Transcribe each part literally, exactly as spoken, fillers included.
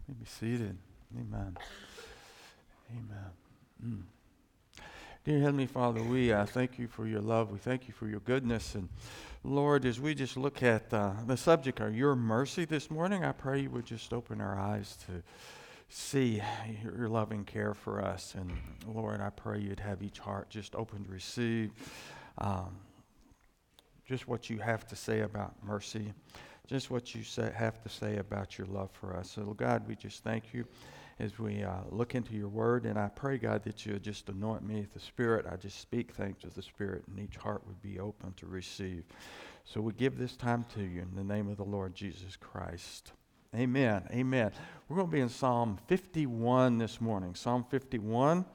You may be seated. Amen. Amen. Mm. Dear Heavenly Father, we uh, thank you for your love. We thank you for your goodness. And Lord, as we just look at uh, the subject of your mercy this morning, I pray you would just open our eyes to see your loving care for us. And Lord, I pray you'd have each heart just open to receive um, just what you have to say about mercy, just what you say, have to say about your love for us. So God, we just thank you as we uh, look into your word. And I pray, God, that you just anoint me with the Spirit. I just speak things to the Spirit, and each heart would be open to receive. So we give this time to you in the name of the Lord Jesus Christ. Amen. Amen. We're going to be in Psalm fifty-one this morning. Psalm fifty-one.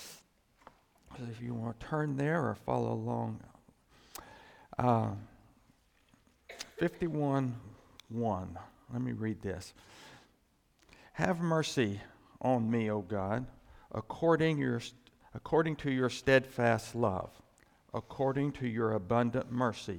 So if you want to turn there or follow along. Uh, fifty-one one. Let me read this. Have mercy on me, O God, according your according to your steadfast love, according to your abundant mercy.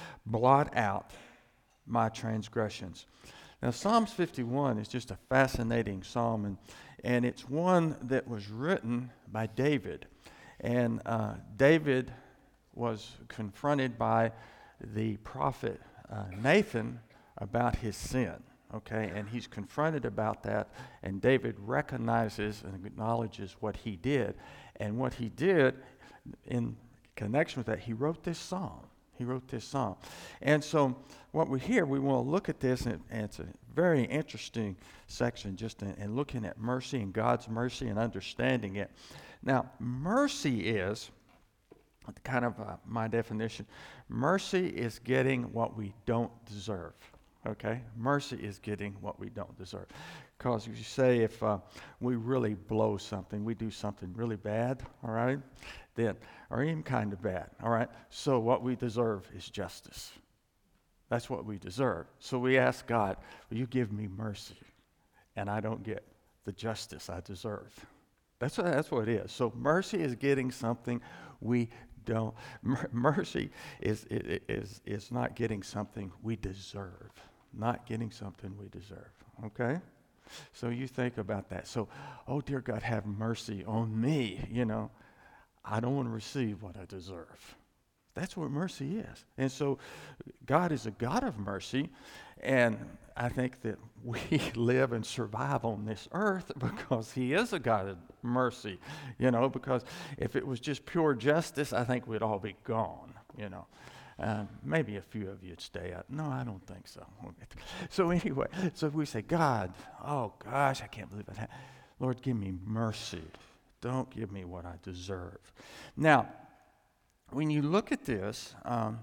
Blot out my transgressions. Now, Psalms fifty-one is just a fascinating psalm, and, and it's one that was written by David. And uh, David was confronted by the prophet uh, Nathan about his sin. Okay, and he's confronted about that, and David recognizes and acknowledges what he did. And what he did in connection with that, he wrote this psalm. He wrote this psalm. And so what we hear, we want to look at this, and, and it's a very interesting section just in, in looking at mercy and God's mercy and understanding it. Now, mercy is kind of uh, my definition. Mercy is getting what we don't deserve. Okay, mercy is getting what we don't deserve. Because if you say if uh, we really blow something, we do something really bad, all right, then, or even kind of bad, all right, so what we deserve is justice. That's what we deserve. So we ask God, will you give me mercy? And I don't get the justice I deserve. That's what, that's what it is. So mercy is getting something we don't. Mercy is, is, is not getting something we deserve. Not getting something we deserve, okay? So you think about that. So, oh, dear God, have mercy on me, you know. I don't want to receive what I deserve. That's what mercy is. And so God is a God of mercy, and I think that we live and survive on this earth because he is a God of mercy, you know, because if it was just pure justice, I think we'd all be gone, you know. Uh, maybe a few of you'd stay out. No, I don't think so. So anyway, so we say, God, oh gosh, I can't believe it. Lord, give me mercy. Don't give me what I deserve. Now, when you look at this, um,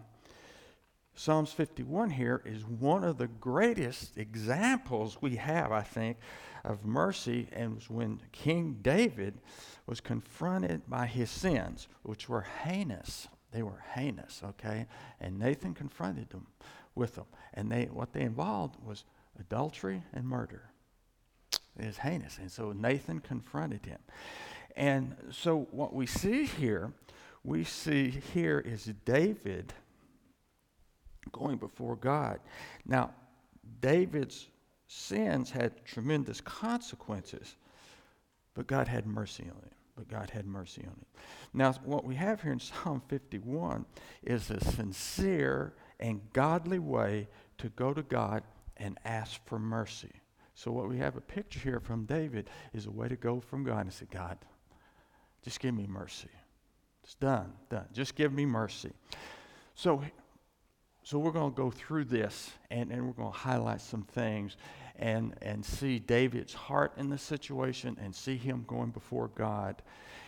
Psalms fifty-one here is one of the greatest examples we have, I think, of mercy, and was when King David was confronted by his sins, which were heinous. They were heinous, okay? And Nathan confronted them with them. And they what they involved was adultery and murder. It is heinous. And so Nathan confronted him. And so what we see here, we see here is David going before God. Now, David's sins had tremendous consequences, but God had mercy on him. But God had mercy on him. Now, what we have here in Psalm fifty-one is a sincere and godly way to go to God and ask for mercy. So what we have a picture here from David is a way to go from God and say, God, just give me mercy. It's done, done. Just give me mercy. So, so we're going to go through this, and, and we're going to highlight some things and, and see David's heart in the situation and see him going before God.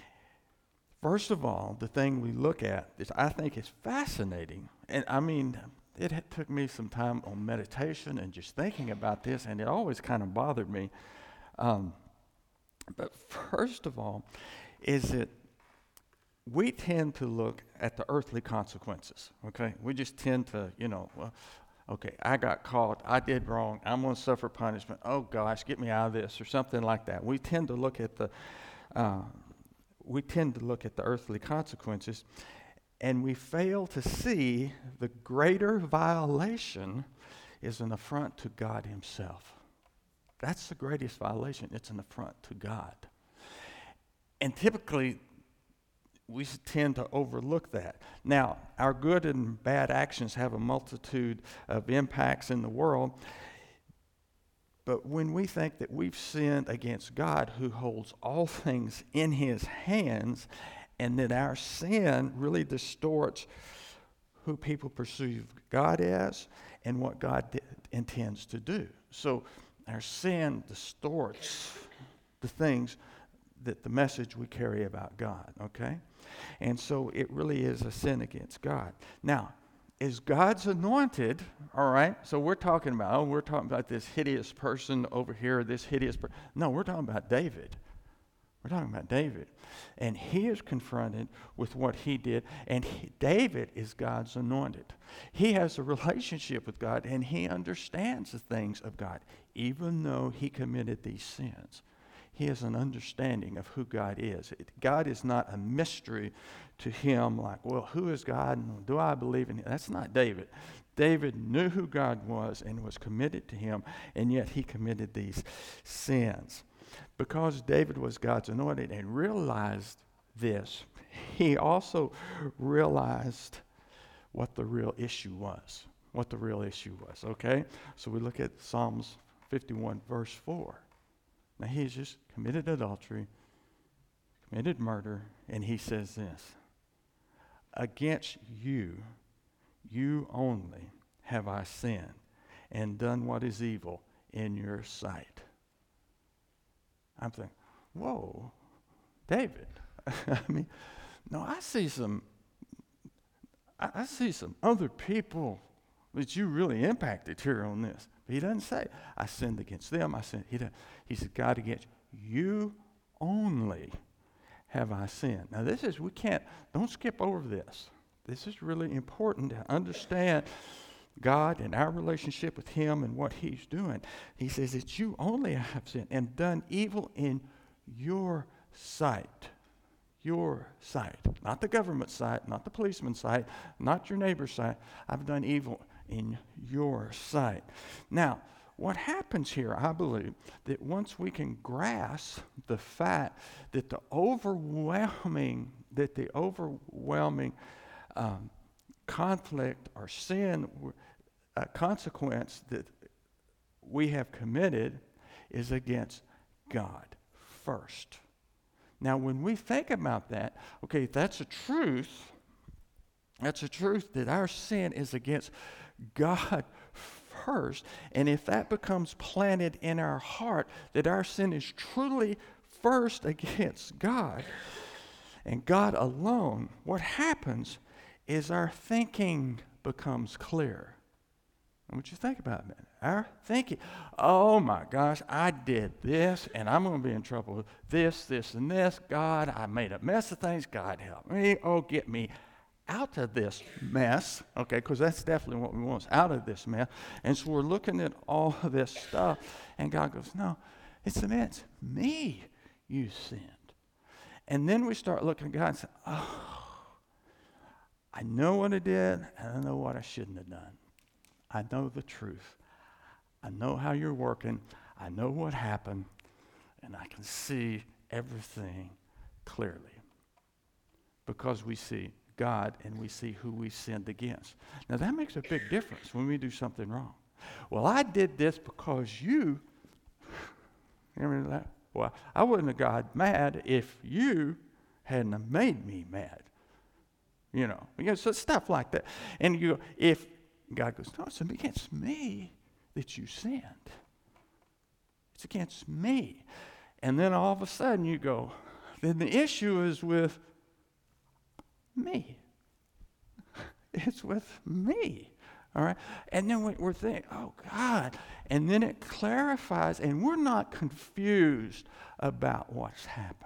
First of all, the thing we look at is I think is fascinating. And I mean, it had, took me some time on meditation and just thinking about this, and it always kind of bothered me. Um, but first of all, is that we tend to look at the earthly consequences, okay? We just tend to, you know, well, okay, I got caught, I did wrong, I'm going to suffer punishment, oh gosh, get me out of this, or something like that. We tend to look at the, uh, we tend to look at the earthly consequences, and we fail to see the greater violation is an affront to God himself. That's the greatest violation. It's an affront to God. And typically, we tend to overlook that. Now, our good and bad actions have a multitude of impacts in the world. But when we think that we've sinned against God, who holds all things in his hands, and that our sin really distorts who people perceive God as and what God d- intends to do. So our sin distorts the things that the message we carry about God, okay? And so it really is a sin against God. Now, is God's anointed, all right? So we're talking about, oh, we're talking about this hideous person over here, this hideous person. No, we're talking about David. We're talking about David. And he is confronted with what he did, and he, David is God's anointed. He has a relationship with God, and he understands the things of God, even though he committed these sins. He has an understanding of who God is. It, God is not a mystery to him, like, well, who is God and do I believe in him? That's not David. David knew who God was and was committed to him, and yet he committed these sins. Because David was God's anointed and realized this, he also realized what the real issue was. What the real issue was, okay? So we look at Psalms fifty-one, verse four. Now, he's just committed adultery, committed murder, and he says this: against you, you only have I sinned and done what is evil in your sight. I'm thinking, whoa, David. I mean, no, I see some, I, I see some other people that you really impacted here on this. But he doesn't say, I sinned against them. I sinned. He doesn't. He said, God, against you only have I sinned. Now, this is, we can't, don't skip over this. This is really important to understand God and our relationship with him and what he's doing. He says that you only have sinned and done evil in your sight. Your sight. Not the government sight, not the policeman's sight, not your neighbor's sight. I've done evil in your sight. Now, what happens here, I believe, that once we can grasp the fact that the overwhelming, that the overwhelming um, conflict or sin uh, consequence that we have committed is against God first. Now, when we think about that, okay, that's a truth. That's a truth that our sin is against God first. And if that becomes planted in our heart, that our sin is truly first against God and God alone, what happens is our thinking becomes clear. I want you to think about it. Our thinking, oh my gosh, I did this, and I'm going to be in trouble with this, this, and this. God, I made a mess of things. God, help me. Oh, get me out of this mess, okay, because that's definitely what we want, is out of this mess. And so we're looking at all of this stuff, and God goes, no, it's the man, it's me you sinned. And then we start looking at God and say, oh, I know what I did, and I know what I shouldn't have done. I know the truth. I know how you're working. I know what happened, and I can see everything clearly because we see God and we see who we sinned against. Now, that makes a big difference when we do something wrong. Well, I did this because you, remember that? Well, I wouldn't have got mad if you hadn't have made me mad. You know, because so stuff like that. And you go, if God goes, no, it's against me that you sinned. It's against me. And then all of a sudden you go, then the issue is with me. It's with me. All right? And then we're thinking, oh, God. And then it clarifies, and we're not confused about what's happened.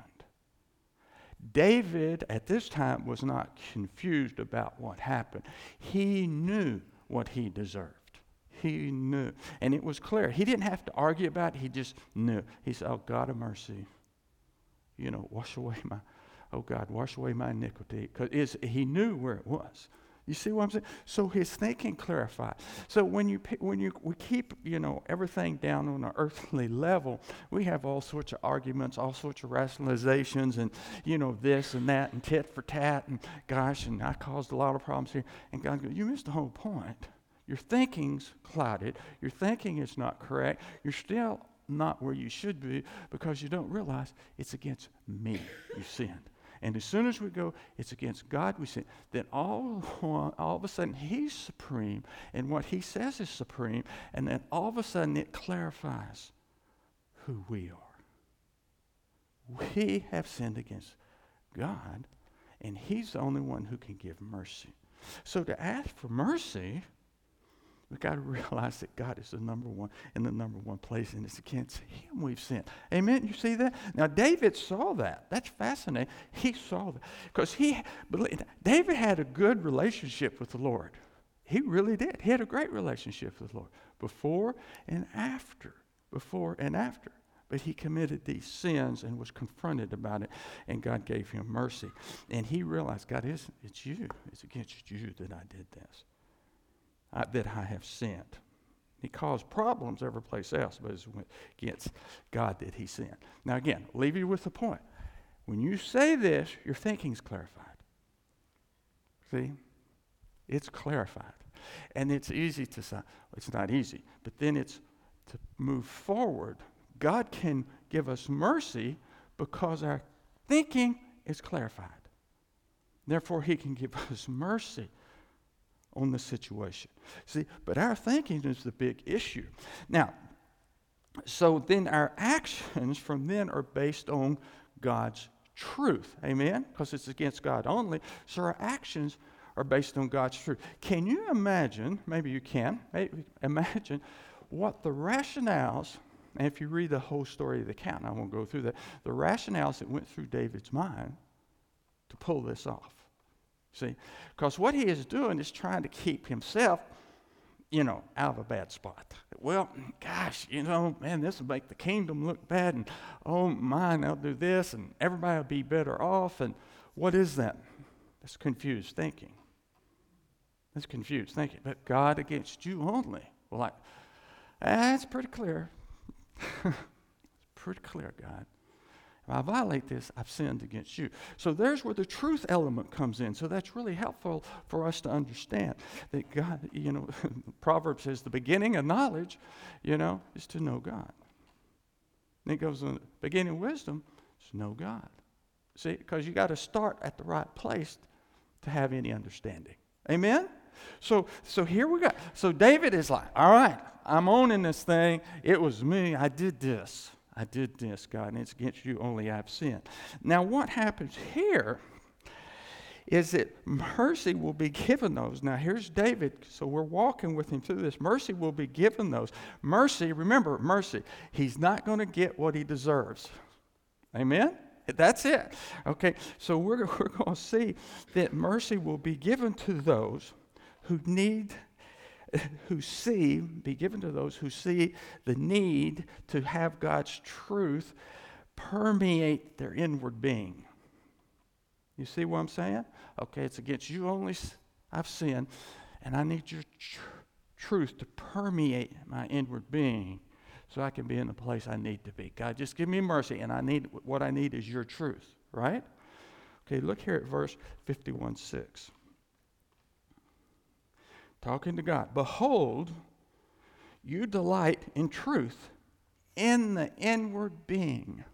David, at this time, was not confused about what happened. He knew what he deserved. He knew. And it was clear. He didn't have to argue about it. He just knew. He said, oh, God of mercy, you know, wash away my, oh, God, wash away my iniquity. Because he knew where it was. You see what I'm saying? So his thinking clarified. So when you when you we keep you know everything down on an earthly level, we have all sorts of arguments, all sorts of rationalizations, and you know this and that, and tit for tat, and gosh, and I caused a lot of problems here. And God goes, you missed the whole point. Your thinking's clouded. Your thinking is not correct. You're still not where you should be because you don't realize it's against me you sinned. And as soon as we go, it's against God we sin, then all, all of a sudden he's supreme, and what he says is supreme, and then all of a sudden it clarifies who we are. We have sinned against God, and he's the only one who can give mercy. So to ask for mercy, we've got to realize that God is the number one in the number one place, and it's against him we've sinned. Amen? You see that? Now, David saw that. That's fascinating. He saw that. Because he, David had a good relationship with the Lord. He really did. He had a great relationship with the Lord before and after. Before and after. But he committed these sins and was confronted about it, and God gave him mercy. And he realized, God, it's, it's you. It's against you that I did this. I, that I have sinned. He caused problems every place else, but it's against God that he sinned. Now again, leave you with the point. When you say this, your thinking's clarified. See? It's clarified. And it's easy to say, well, it's not easy, but then it's to move forward. God can give us mercy because our thinking is clarified. Therefore, he can give us mercy on the situation. See, but our thinking is the big issue. Now, so then our actions from then are based on God's truth. Amen? Because it's against God only. So our actions are based on God's truth. Can you imagine, maybe you can, maybe imagine what the rationales, and if you read the whole story of the account, and I won't go through that, the rationales that went through David's mind to pull this off. See, because what he is doing is trying to keep himself, you know, out of a bad spot. Well, gosh, you know, man, this will make the kingdom look bad, and oh, mine, I'll do this, and everybody will be better off. And what is that? That's confused thinking. That's confused thinking. But God against you only. Well, like, that's pretty clear. It's pretty clear, God. If I violate this, I've sinned against you. So there's where the truth element comes in. So that's really helpful for us to understand that God, you know, Proverbs says the beginning of knowledge, you know, is to know God. And it goes on, beginning of wisdom is to know God. See, because you got to start at the right place to have any understanding. Amen? So, so here we go. So David is like, all right, I'm owning this thing. It was me. I did this. I did this, God, and it's against you only I've sinned. Now, what happens here is that mercy will be given those. Now, here's David, so we're walking with him through this. Mercy will be given those. Mercy, remember, mercy, he's not going to get what he deserves. Amen? That's it. Okay, so we're, we're going to see that mercy will be given to those who need who see, be given to those who see the need to have God's truth permeate their inward being. You see what I'm saying? Okay, it's against you only I've sinned, and I need your tr- truth to permeate my inward being so I can be in the place I need to be. God, just give me mercy, and I need what I need is your truth, right? Okay, look here at verse fifty-one six. Talking to God. Behold, you delight in truth in the inward being.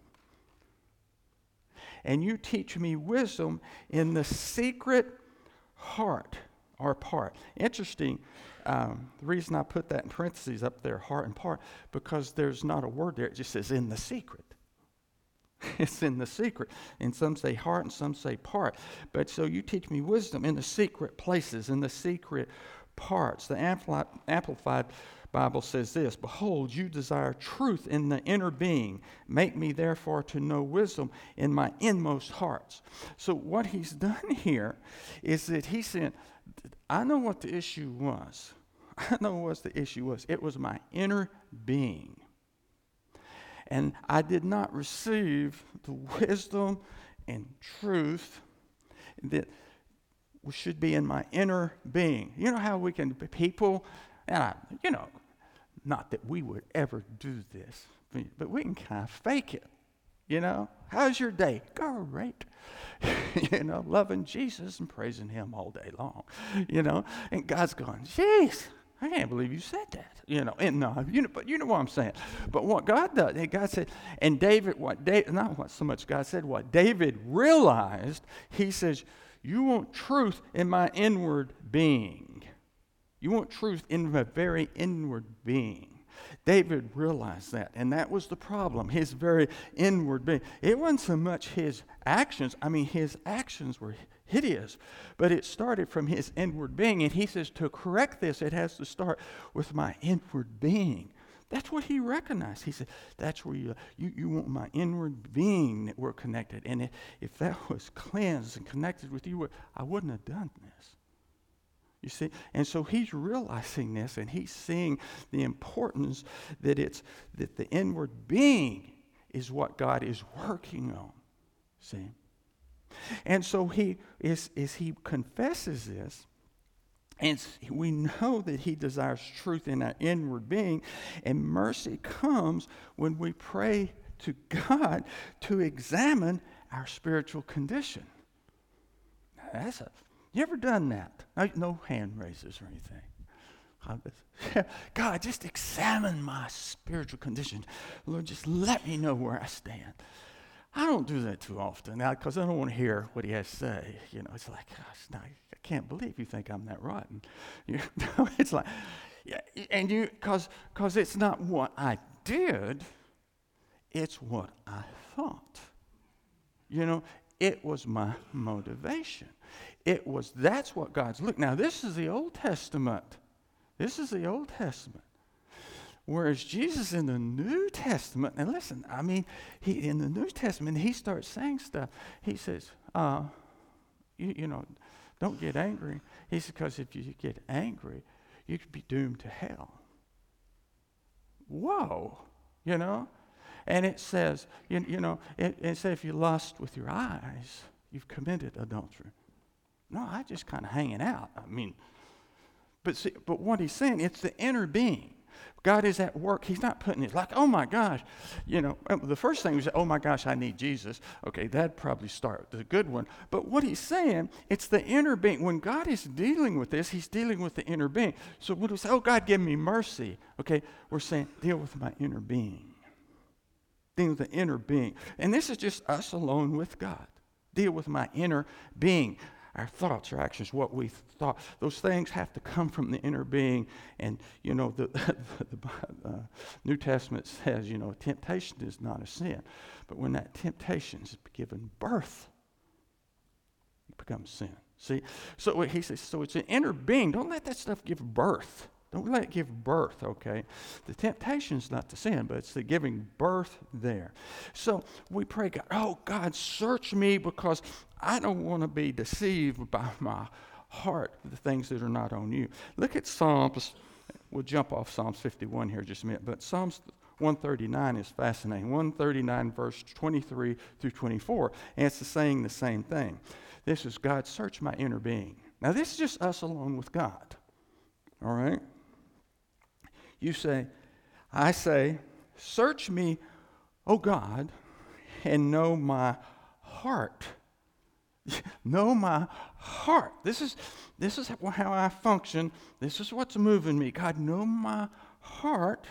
And you teach me wisdom in the secret heart or part. Interesting. Um, the reason I put that in parentheses up there, heart and part, because there's not a word there. It just says in the secret. It's in the secret. And some say heart and some say part. But so you teach me wisdom in the secret places, in the secret parts. The Amplified Bible says this, behold, you desire truth in the inner being. Make me therefore to know wisdom in my inmost hearts. So what he's done here is that he said, I know what the issue was. I know what the issue was. It was my inner being. And I did not receive the wisdom and truth that should be in my inner being. You know how we can, people, and I, you know, not that we would ever do this, but we can kind of fake it. You know, how's your day? Great. You know, loving Jesus and praising him all day long. You know, and God's going, jeez, I can't believe you said that. You know, and no, you know, but you know what I'm saying. But what God does, and God said, and David, what David, not what so much God said, what David realized, he says, you want truth in my inward being. You want truth in my very inward being. David realized that, and that was the problem, his very inward being. It wasn't so much his actions. I mean, his actions were hideous, but it started from his inward being, and he says, to correct this, it has to start with my inward being. That's what he recognized. He said, that's where you, you, you want my inward being that we're connected, and if, if that was cleansed and connected with you, I wouldn't have done this. You see, and so he's realizing this, and he's seeing the importance that it's that the inward being is what God is working on. See, and so he is as he confesses this, and we know that he desires truth in our inward being, and mercy comes when we pray to God to examine our spiritual condition. Now, that's a You ever done that? No hand raises or anything. God, just examine my spiritual condition. Lord, just let me know where I stand. I don't do that too often now because I don't want to hear what he has to say. You know, it's like, gosh, no, I can't believe you think I'm that rotten. You know, it's like, yeah, and you, because because it's not what I did, it's what I thought. You know, it was my motivation. It was, that's what God's look. Now, this is the Old Testament. This is the Old Testament. Whereas Jesus in the New Testament, and listen, I mean, he in the New Testament, he starts saying stuff. He says, uh, you, you know, don't get angry. He says, because if you get angry, you could be doomed to hell. Whoa, you know? And it says, you, you know, it, it says if you lust with your eyes, you've committed adultery. No, I just kind of hanging out. I mean, but see, but what he's saying, it's the inner being. God is at work. He's not putting it like, oh my gosh, you know, the first thing was, oh my gosh, I need Jesus. Okay, that'd probably start the good one. But what he's saying, it's the inner being. When God is dealing with this, he's dealing with the inner being. So when we say, oh God, give me mercy, okay, we're saying, deal with my inner being. Deal with the inner being. And this is just us alone with God. Deal with my inner being. Our thoughts, our actions, what we thought, those things have to come from the inner being. And, you know, the, the uh, New Testament says, you know, temptation is not a sin. But when that temptation is given birth, it becomes sin. See? So he says, so it's an inner being. Don't let that stuff give birth. Don't let it give birth, okay? The temptation is not the sin, but it's the giving birth there. So we pray, God, oh, God, search me because I don't want to be deceived by my heart, the things that are not on you. Look at Psalms. We'll jump off Psalms fifty-one here just a minute, but Psalms one thirty-nine is fascinating. one thirty-nine, verse twenty-three through twenty-four, and it's saying the same thing. This is, God, search my inner being. Now, this is just us alone with God, all right? You say, I say, search me, O God, and know my heart. Know my heart. This is this is how I function. This is what's moving me. God, know my heart.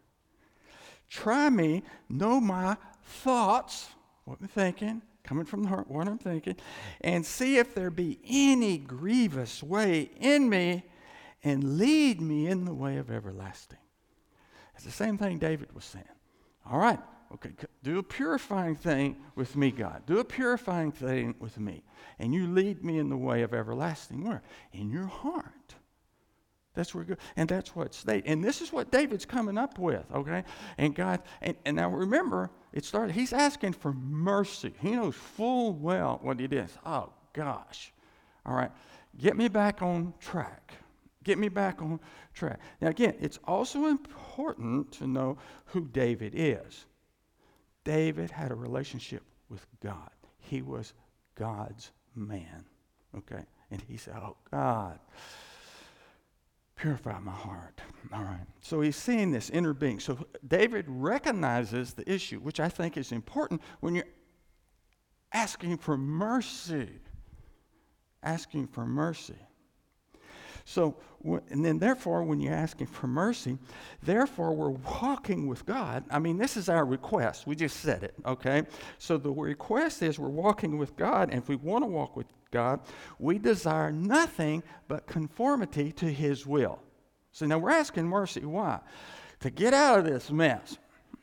Try me. Know my thoughts. What I'm thinking, coming from the heart, what I'm thinking, and see if there be any grievous way in me, and lead me in the way of everlasting. It's the same thing David was saying. All right, okay, do a purifying thing with me, God. Do a purifying thing with me. And you lead me in the way of everlasting. Where? In your heart. That's where good. And that's what state. And this is what David's coming up with, okay? And God, and, and now remember, it started, he's asking for mercy. He knows full well what it is. Oh, gosh. All right, get me back on track. Get me back on track. Now, again, it's also important to know who David is. David had a relationship with God. He was God's man, okay? And he said, oh, God, purify my heart. All right. So he's seeing this inner being. So David recognizes the issue, which I think is important when you're asking for mercy. Asking for mercy. So, and then therefore, when you're asking for mercy, therefore we're walking with God. I mean, this is our request. We just said it, okay? So the request is we're walking with God, and if we want to walk with God, we desire nothing but conformity to his will. So now we're asking mercy. Why? To get out of this mess.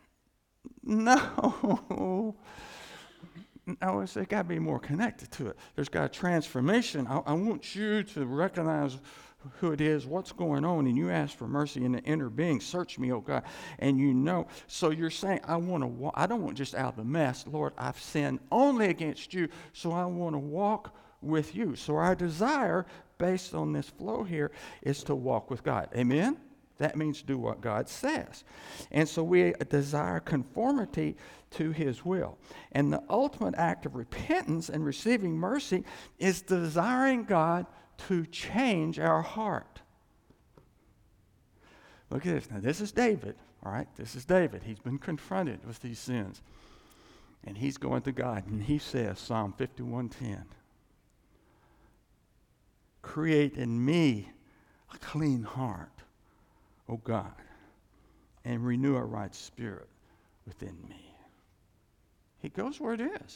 No. No, it's got to be more connected to it. There's got a transformation. I, I want you to recognize who it is, what's going on, and you ask for mercy in the inner being. Search me, oh God, and you know. So you're saying, I want to walk. I don't want just out of the mess. Lord, I've sinned only against you, so I want to walk with you. So our desire, based on this flow here, is to walk with God. Amen? That means do what God says. And so we desire conformity to his will. And the ultimate act of repentance and receiving mercy is desiring God to change our heart. Look at this. Now, this is David, all right? This is David. He's been confronted with these sins. And he's going to God, and he says, Psalm fifty-one ten, create in me a clean heart, O God, and renew a right spirit within me. He goes where it is.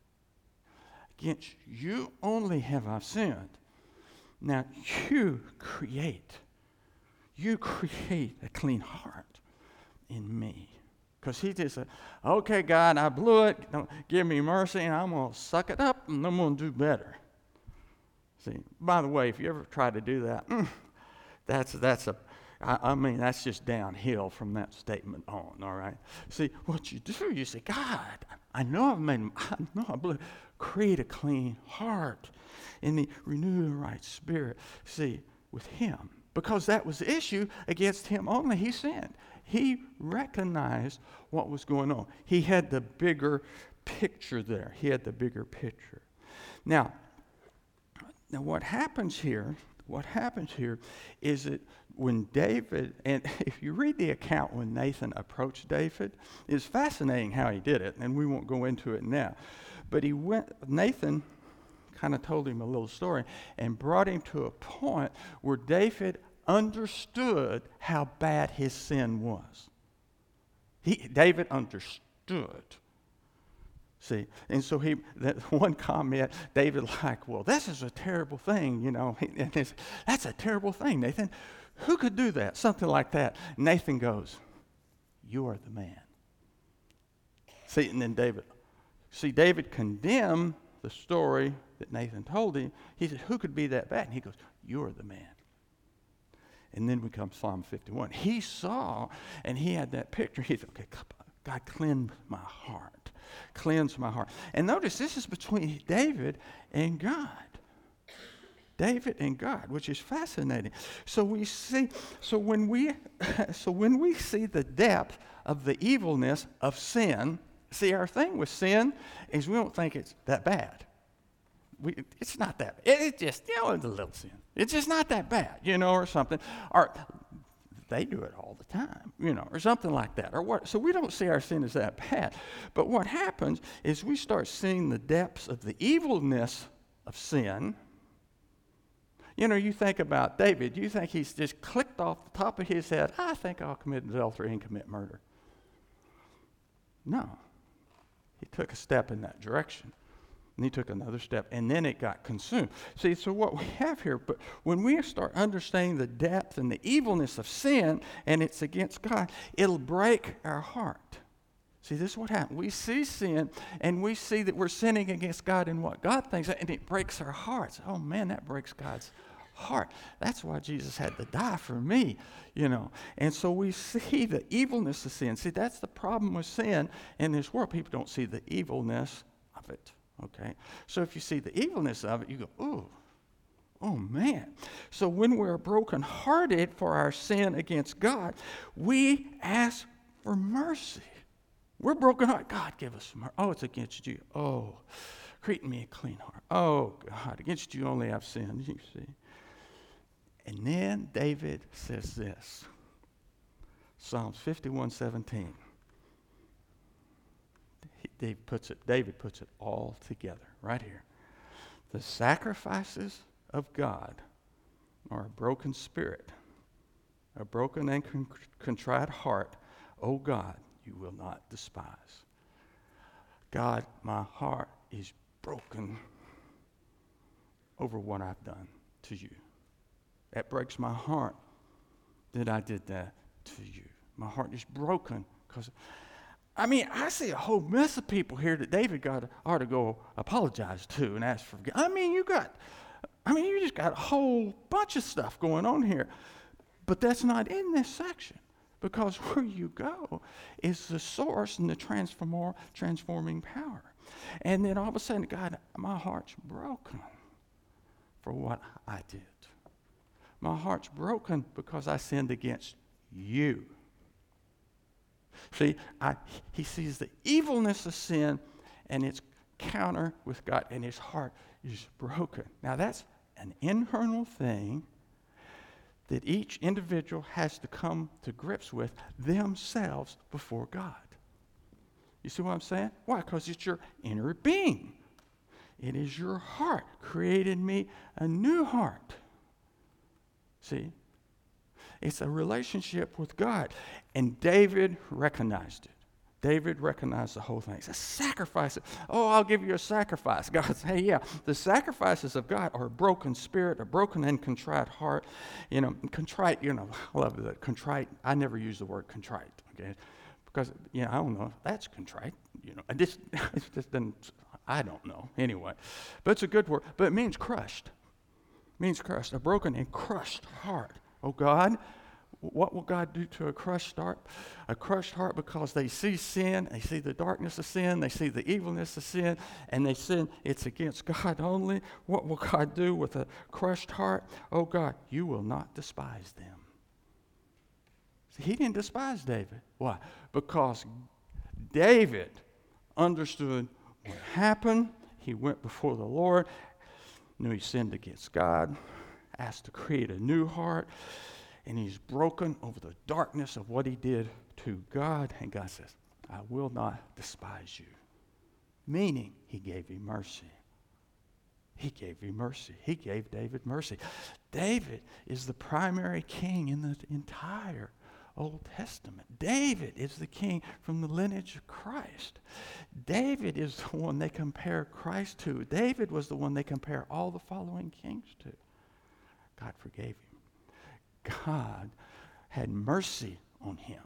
Against you only have I sinned. Now you create, you create a clean heart in me. Because he just said, okay, God, I blew it. Don't give me mercy, and I'm going to suck it up, and I'm going to do better. See, by the way, if you ever try to do that, that's, that's a, I, I mean, that's just downhill from that statement on, all right? See, what you do, you say, God, I know I've made, I know I blew it. Create a clean heart in me, renew the right spirit. See, with him, because that was the issue against him only, he sinned. He recognized what was going on. He had the bigger picture there. He had the bigger picture. Now, now what happens here, what happens here is that when David, and if you read the account when Nathan approached David, it's fascinating how he did it, and we won't go into it now. But he went, Nathan kind of told him a little story and brought him to a point where David understood how bad his sin was. He, David understood. See, and so he, that one comment, David like, well, this is a terrible thing, you know. And it's, that's a terrible thing, Nathan. Who could do that? Something like that. Nathan goes, you are the man. See, and then David, see, David condemned the story that Nathan told him. He said, who could be that bad? And he goes, you are the man. And then we come to Psalm fifty-one. He saw, and he had that picture. He said, okay, God, cleanse my heart. Cleanse my heart. And notice this is between David and God. David and God, which is fascinating. So we see, so when we, so when we see the depth of the evilness of sin, see, our thing with sin is we don't think it's that bad. We, it's not that bad. It, it just, you know, it's a little sin. It's just not that bad, you know, or something. Or they do it all the time, you know, or something like that. Or what? So we don't see our sin as that bad. But what happens is we start seeing the depths of the evilness of sin. You know, you think about David. You think he's just clicked off the top of his head, I think I'll commit adultery and commit murder. No. He took a step in that direction. And he took another step, and then it got consumed. See, so what we have here, but when we start understanding the depth and the evilness of sin, and it's against God, it'll break our heart. See, this is what happened. We see sin, and we see that we're sinning against God and what God thinks, and it breaks our hearts. Oh, man, that breaks God's heart. That's why Jesus had to die for me, you know. And so we see the evilness of sin. See, that's the problem with sin in this world. People don't see the evilness of it. Okay, so if you see the evilness of it, you go, ooh, oh man. So when we're brokenhearted for our sin against God, we ask for mercy. We're brokenhearted. God, give us mercy. Oh, it's against you. Oh, Create in me a clean heart. Oh, God, against you only I've sinned, you see. And then David says this. Psalms fifty-one seventeen. David puts it, David puts it all together right here. The sacrifices of God are a broken spirit, a broken and con- contrite heart. O God, you will not despise. God, my heart is broken over what I've done to you. That breaks my heart that I did that to you. My heart is broken because, I mean, I see a whole mess of people here that David got ought to go apologize to and ask for forgiveness. I mean, you got, I mean, you just got a whole bunch of stuff going on here. But that's not in this section, because where you go is the source and the transform, transforming power. And then all of a sudden, God, my heart's broken for what I did. My heart's broken because I sinned against you. See, I, he sees the evilness of sin and its counter with God, and his heart is broken. Now, that's an internal thing that each individual has to come to grips with themselves before God. You see what I'm saying? Why? Because it's your inner being. It is your heart. Created me a new heart. See? It's a relationship with God. And David recognized it. David recognized the whole thing. It's a sacrifice. Oh, I'll give you a sacrifice. God says, hey, yeah, the sacrifices of God are a broken spirit, a broken and contrite heart. You know, contrite, you know, I love that. Contrite, I never use the word contrite, okay? Because, you know, I don't know if that's contrite. You know, I just, it just doesn't, I don't know. Anyway, but it's a good word. But it means crushed. It means crushed, a broken and crushed heart. Oh, God, what will God do to a crushed heart? A crushed heart, because they see sin, they see the darkness of sin, they see the evilness of sin, and they sin it's against God only. What will God do with a crushed heart? Oh, God, you will not despise them. See, he didn't despise David. Why? Because David understood what happened. He went before the Lord, knew he sinned against God, asked to create a new heart, and he's broken over the darkness of what he did to God. And God says, I will not despise you. Meaning, he gave him mercy. He gave him mercy. He gave David mercy. David is the primary king in the entire Old Testament. David is the king from the lineage of Christ. David is the one they compare Christ to. David was the one they compare all the following kings to. God forgave him. God had mercy on him.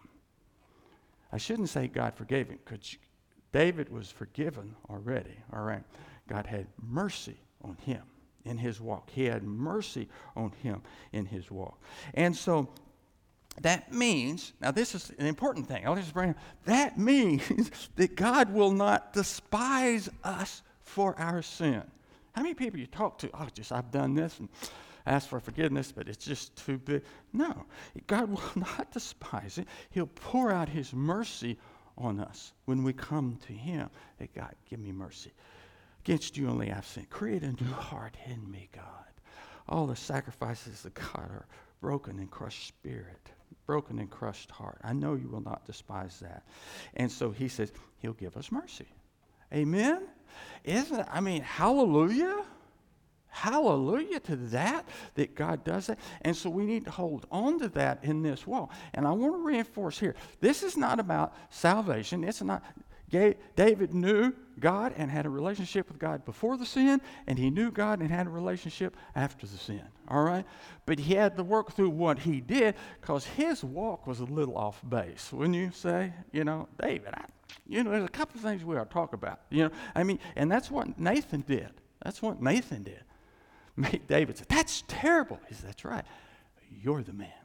I shouldn't say God forgave him, because David was forgiven already, all right? God had mercy on him in his walk. He had mercy on him in his walk. And so that means, now this is an important thing. I'll just bring it. That means that God will not despise us for our sin. How many people you talk to, oh, just I've done this and ask for forgiveness, but it's just too big. No, God will not despise it. He'll pour out his mercy on us when we come to him. Hey, God, give me mercy. Against you only I've sinned. Create a new heart in me, God. All the sacrifices of God are broken and crushed spirit, broken and crushed heart. I know you will not despise that. And so he says he'll give us mercy. Amen? Isn't it? I mean, hallelujah. Hallelujah to that, that God does that. And so we need to hold on to that in this walk. And I want to reinforce here, this is not about salvation. It's not, David knew God and had a relationship with God before the sin, and he knew God and had a relationship after the sin, all right? But he had to work through what he did, because his walk was a little off base, wouldn't you say? You know, David, I, you know, there's a couple of things we ought to talk about, you know. I mean, and that's what Nathan did. That's what Nathan did. David said, that's terrible. He said, that's right. You're the man.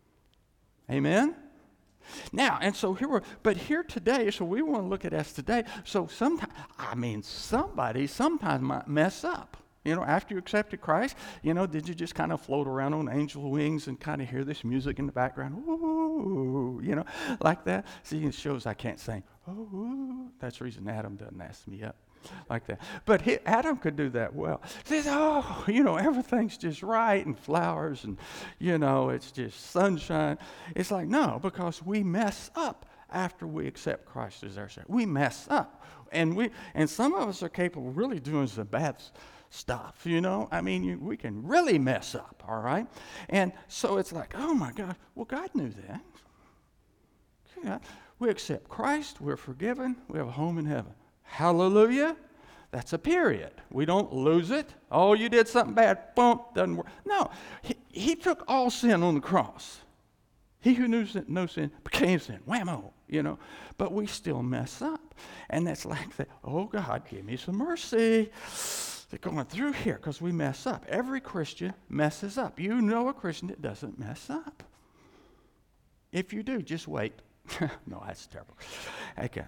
Amen? Now, and so here we're, but here today, so we want to look at us today. So sometimes, I mean, somebody sometimes might mess up. You know, after you accepted Christ, you know, did you just kind of float around on angel wings and kind of hear this music in the background? Ooh, you know, like that? See, it shows I can't sing. Oh, that's the reason Adam doesn't ask me up. like that. But he, Adam could do that well. He says, oh, you know, everything's just right and flowers and, you know, it's just sunshine. It's like, no, because we mess up after we accept Christ as our Savior. We mess up. And we and some of us are capable of really doing some bad stuff, you know. I mean, you, we can really mess up, all right? And so it's like, oh, my God. Well, God knew that. Yeah. We accept Christ. We're forgiven. We have a home in heaven. Hallelujah. That's a period. We don't lose it. Oh, you did something bad. Boom. Doesn't work. No. He, he took all sin on the cross. He who knew sin, no sin became sin. Whammo. You know. But we still mess up. And that's like that. Oh, God, give me some mercy. They're going through here because we mess up. Every Christian messes up. You know a Christian that doesn't mess up. If you do, just wait. No, that's terrible. Okay.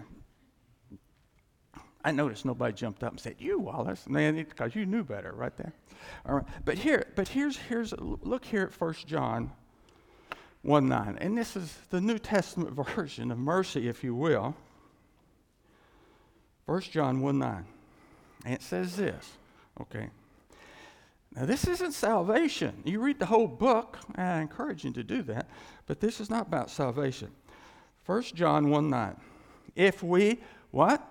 I noticed nobody jumped up and said, "You, Wallace," because you knew better, right there. All right, but here, but here's here's look here at First John one nine, and this is the New Testament version of mercy, if you will. First John one nine, and it says this. Okay. Now this isn't salvation. You read the whole book, and I encourage you to do that, but this is not about salvation. First John one nine. If we what?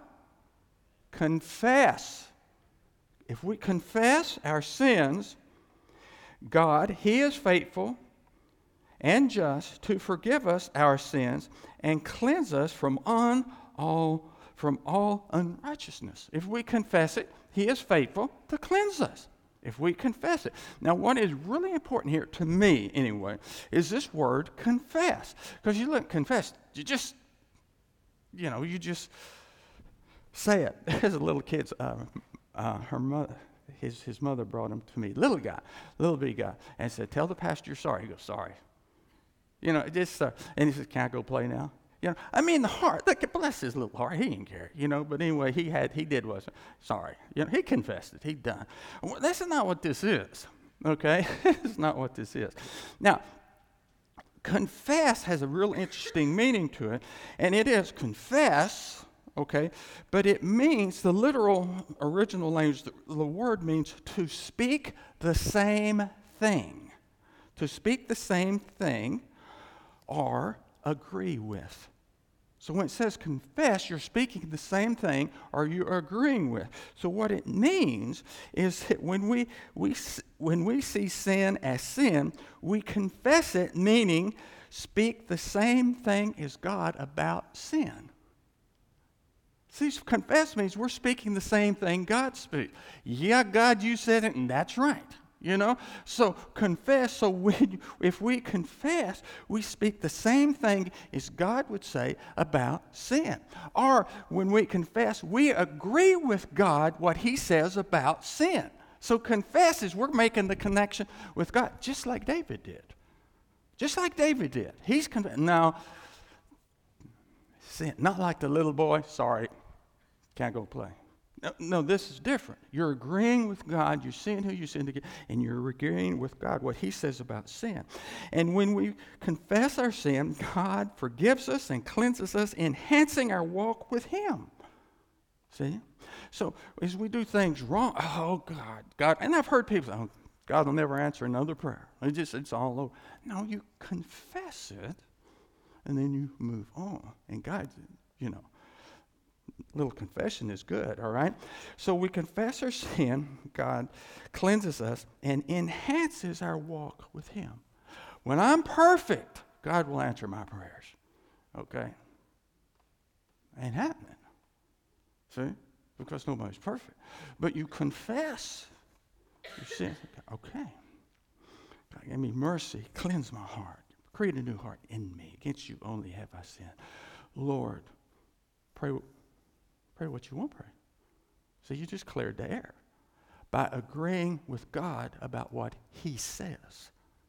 Confess. If we confess our sins, God, He is faithful and just to forgive us our sins and cleanse us from un, all from all unrighteousness. If we confess it, He is faithful to cleanse us. If we confess it. Now, what is really important here, to me anyway, is this word confess. Because you look, confess, you just, you know, you just say it. As a little kid's, uh, uh, her mother, his, his mother brought him to me, little guy, little bitty guy, and said, "Tell the pastor you're sorry." He goes, "Sorry." You know, just, uh, and he says, "Can I go play now?" You know, I mean, the heart, look, bless his little heart. He didn't care, you know, but anyway, he had, he did was, sorry. You know, he confessed it. He done. Well, that's not what this is, okay? It's not what this is. Now, confess has a real interesting meaning to it, and it is confess, okay, but it means, the literal original language, the, the word means to speak the same thing. To speak the same thing or agree with. So when it says confess, you're speaking the same thing or you're agreeing with. So what it means is that when we, we, when we see sin as sin, we confess it, meaning speak the same thing as God about sin. See, confess means we're speaking the same thing God speaks. Yeah, God, you said it, and that's right. You know, so confess. So we, if we confess, we speak the same thing as God would say about sin. Or when we confess, we agree with God what He says about sin. So confess is we're making the connection with God, just like David did. Just like David did. He's confessed. Now, sin, not like the little boy. Sorry, can't go play. No, no, this is different. You're agreeing with God. You're seeing who you sinned against, and you're agreeing with God what He says about sin. And when we confess our sin, God forgives us and cleanses us, enhancing our walk with Him. See? So as we do things wrong, oh God, God, and I've heard people say, "Oh, God will never answer another prayer. It just it's all over." No, you confess it, and then you move on, and God, you know. Little confession is good, all right? So we confess our sin, God cleanses us and enhances our walk with Him. When I'm perfect, God will answer my prayers, okay? Ain't happening, see? Because nobody's perfect. But you confess your sin. Okay. God, give me mercy, cleanse my heart, create a new heart in me. Against you only have I sinned. Lord, pray Pray what you want to pray. So you just cleared the air by agreeing with God about what He says.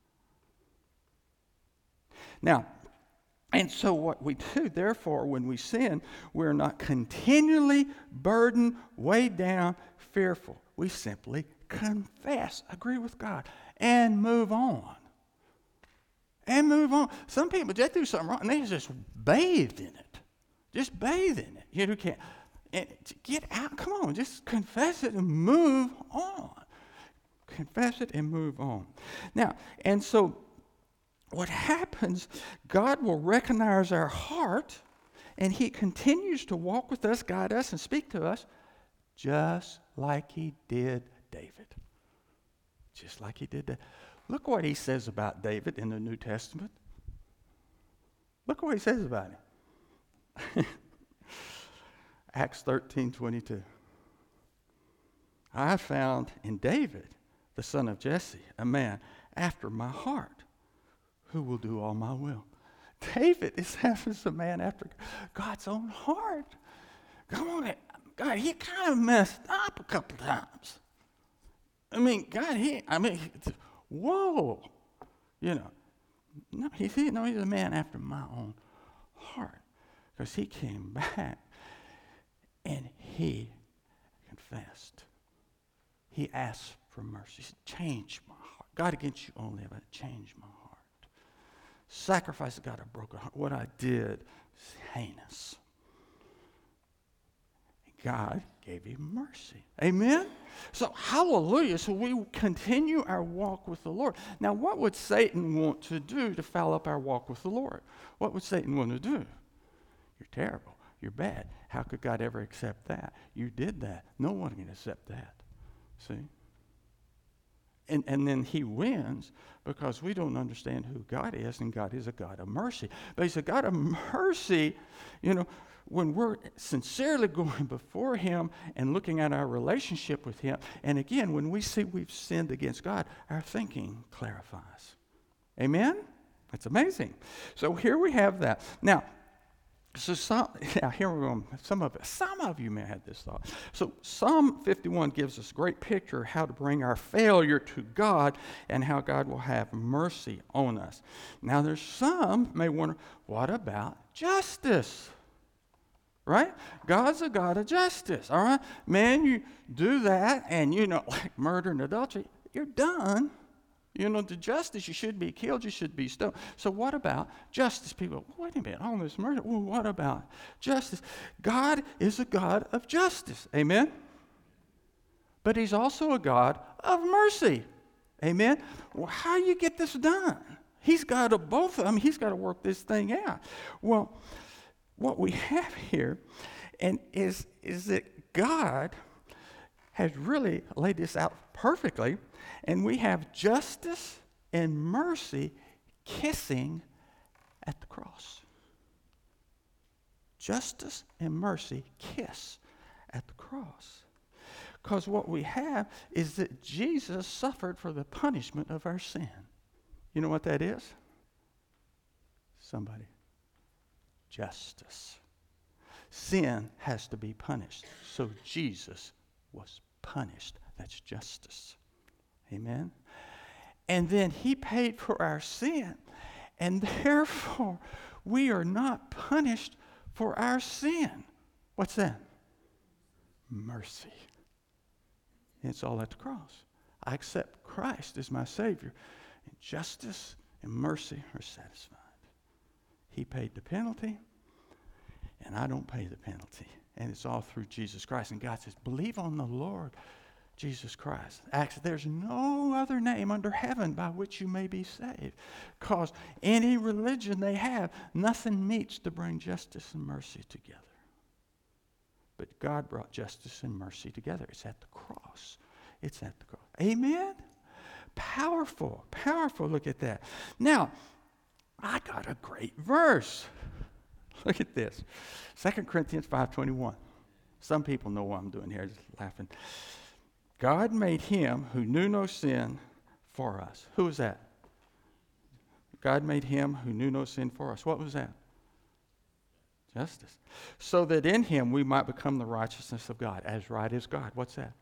Now, and so what we do, therefore, when we sin, we're not continually burdened, weighed down, fearful. We simply confess, agree with God, and move on. And move on. Some people, they do something wrong, and they just bathe in it. Just bathe in it. You can't. and get out. Come on, just confess it and move on. Confess it and move on. Now, and so what happens, God will recognize our heart, and he continues to walk with us, guide us, and speak to us, just like he did David. Just like he did that. Look what he says about David in the New Testament. Look what he says about him. Acts thirteen twenty-two. I found in David, the son of Jesse, a man after my heart, who will do all my will. David is having a man after God's own heart. Come on, God, he kind of messed up a couple times. I mean, God, he, I mean, whoa, you know. No, he, he, no, he's a man after my own heart. Because he came back and he confessed. He asked for mercy. He said, change my heart. God, against you only have I changed my heart. Sacrifice of God, a broken heart. What I did is heinous. God gave him mercy. Amen? So, hallelujah. So, we continue our walk with the Lord. Now, what would Satan want to do to foul up our walk with the Lord? What would Satan want to do? You're terrible. You're bad. How could God ever accept that? You did that. No one can accept that. See? And, and then he wins because we don't understand who God is, and God is a God of mercy. But he's a God of mercy, you know, when we're sincerely going before him and looking at our relationship with him. And again, when we see we've sinned against God, our thinking clarifies. Amen? It's amazing. So here we have that. Now, So some, yeah, here we're going. Some of it, some of you may have had this thought. So Psalm fifty-one gives us a great picture of how to bring our failure to God and how God will have mercy on us. Now, there's some may wonder, what about justice? Right? God's a God of justice. All right, man, you do that, and you know, like murder and adultery, you're done. You know, the justice, you should be killed, you should be stoned. So what about justice? People, wait a minute, all this murder, well, what about justice? God is a God of justice, amen? But he's also a God of mercy, amen? Well, how do you get this done? He's got to both of them, he's got to work this thing out. Well, what we have here and is, is that God has really laid this out perfectly. And we have justice and mercy kissing at the cross. Justice and mercy kiss at the cross. Because what we have is that Jesus suffered for the punishment of our sin. You know what that is? Somebody. Justice. Sin has to be punished. So Jesus was punished. That's justice. Amen. And then he paid for our sin. And therefore, we are not punished for our sin. What's that? Mercy. It's all at the cross. I accept Christ as my Savior. And justice and mercy are satisfied. He paid the penalty, and I don't pay the penalty. And it's all through Jesus Christ. And God says, believe on the Lord Jesus Christ. Acts, there's no other name under heaven by which you may be saved. Because any religion they have, nothing meets to bring justice and mercy together. But God brought justice and mercy together. It's at the cross. It's at the cross. Amen? Powerful. Powerful. Look at that. Now, I got a great verse. Look at this. Second Corinthians five twenty-one. Some people know what I'm doing here, just laughing. God made him who knew no sin for us. Who was that? God made him who knew no sin for us. What was that? Justice. So that in him we might become the righteousness of God, as right as God. What's that?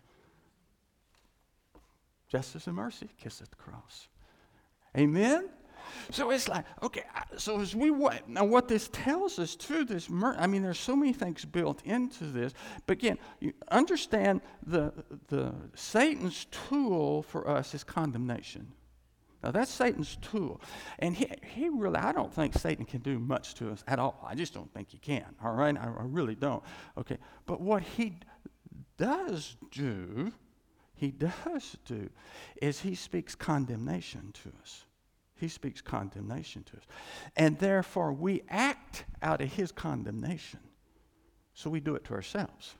Justice and mercy. Kiss at the cross. Amen? So it's like, okay, so as we, what, now what this tells us too, this, mer- I mean, there's so many things built into this, but again, you understand the, the Satan's tool for us is condemnation. Now, that's Satan's tool. And he, he really, I don't think Satan can do much to us at all. I just don't think he can, all right? I, I really don't. Okay, but what he does do, he does do, is he speaks condemnation to us. He speaks condemnation to us. And therefore, we act out of his condemnation. So we do it to ourselves.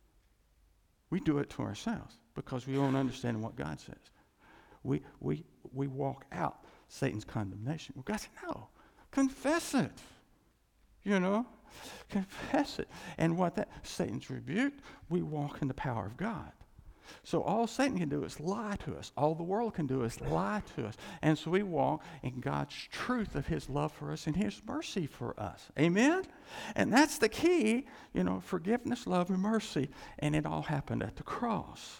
We do it to ourselves because we don't understand what God says. We, we, we walk out Satan's condemnation. Well, God said, no, confess it. You know, confess it. And what that, Satan's rebuked, we walk in the power of God. So all Satan can do is lie to us. All the world can do is lie to us. And so we walk in God's truth of his love for us and his mercy for us. Amen? And that's the key, you know, forgiveness, love, and mercy. And it all happened at the cross.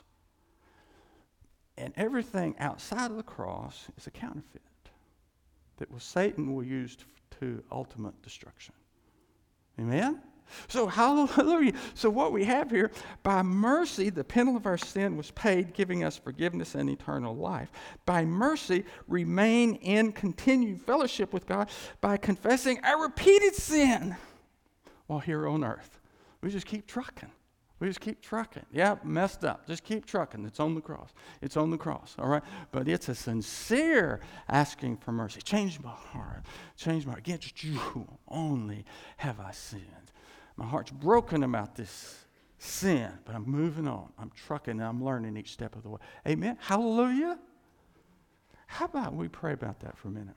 And everything outside of the cross is a counterfeit that was Satan will use to ultimate destruction. Amen? So, hallelujah. So what we have here, by mercy, the penalty of our sin was paid, giving us forgiveness and eternal life. By mercy, remain in continued fellowship with God by confessing our repeated sin while here on earth. We just keep trucking. We just keep trucking. Yeah, messed up. Just keep trucking. It's on the cross. It's on the cross, all right? But it's a sincere asking for mercy. Change my heart. Change my heart. Against you only have I sinned. My heart's broken about this sin, but I'm moving on. I'm trucking and I'm learning each step of the way. Amen? Hallelujah? How about we pray about that for a minute?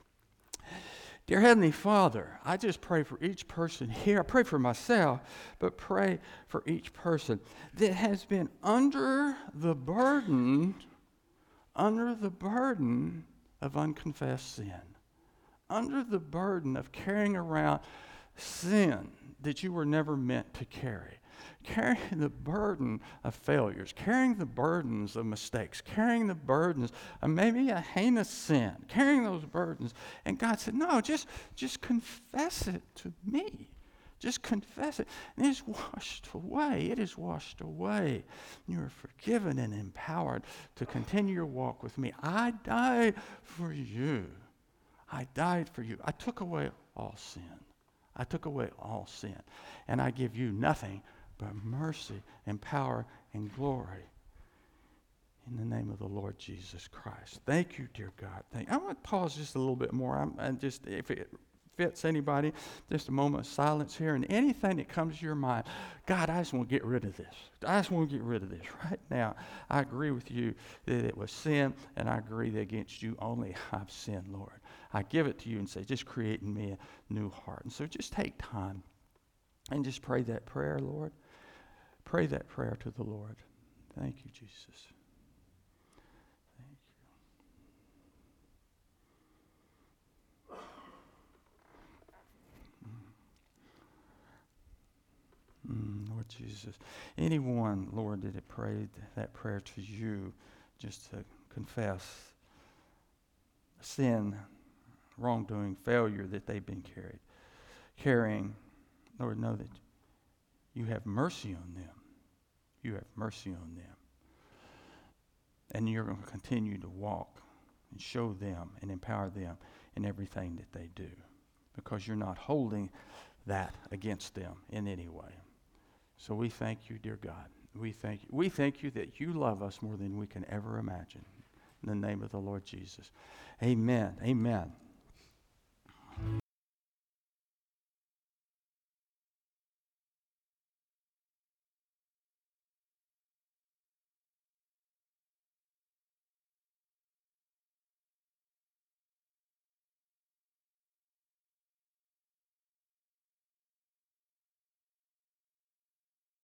Dear Heavenly Father, I just pray for each person here. I pray for myself, but pray for each person that has been under the burden, under the burden of unconfessed sin, under the burden of carrying around sin that you were never meant to carry, carrying the burden of failures, carrying the burdens of mistakes, carrying the burdens of maybe a heinous sin, carrying those burdens. And God said, no, just, just confess it to me. Just confess it. And it's washed away. It is washed away. You are forgiven and empowered to continue your walk with me. I died for you. I died for you. I took away all sin. I took away all sin. And I give you nothing but mercy and power and glory in the name of the Lord Jesus Christ. Thank you, dear God. Thank you. I want to pause just a little bit more. I'm, and just, if it fits anybody, just a moment of silence here. And anything that comes to your mind, God, I just want to get rid of this. I just want to get rid of this right now. I agree with you that it was sin, and I agree that against you only I've sinned, Lord. I give it to you and say, just create in me a new heart. And so just take time and just pray that prayer, Lord. Pray that prayer to the Lord. Thank you, Jesus. Thank you. Mm. Mm, Lord Jesus. Anyone, Lord, that had prayed that prayer to you just to confess sin, wrongdoing, failure that they've been carried, carrying, Lord, know that you have mercy on them. You have mercy on them. And you're going to continue to walk and show them and empower them in everything that they do, because you're not holding that against them in any way. So we thank you, dear God. We thank you. We thank you that you love us more than we can ever imagine. In the name of the Lord Jesus. Amen. Amen.